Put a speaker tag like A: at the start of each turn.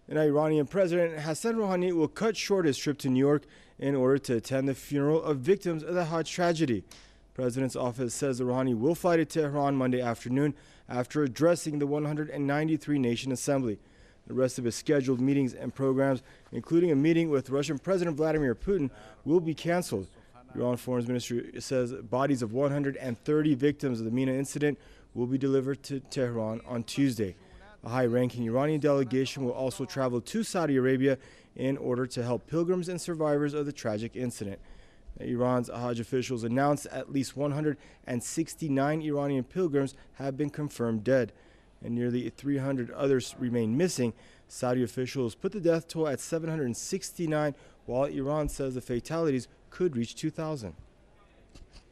A: An Iranian president, Hassan Rouhani, will cut short his trip to New York in order to attend the funeral of victims of the Hajj tragedy. President's office says that Rouhani will fly to Tehran Monday afternoon after addressing the 193-nation assembly. The rest of his scheduled meetings and programs, including a meeting with Russian President Vladimir Putin, will be canceled. Iran Foreign Ministry says bodies of 130 victims of the Mina incident will be delivered to Tehran on Tuesday. A high-ranking Iranian delegation will also travel to Saudi Arabia in order to help pilgrims and survivors of the tragic incident. Iran's Hajj officials announced at least 169 Iranian pilgrims have been confirmed dead, and nearly 300 others remain missing. Saudi officials put the death toll at 769, while Iran says the fatalities could reach 2,000.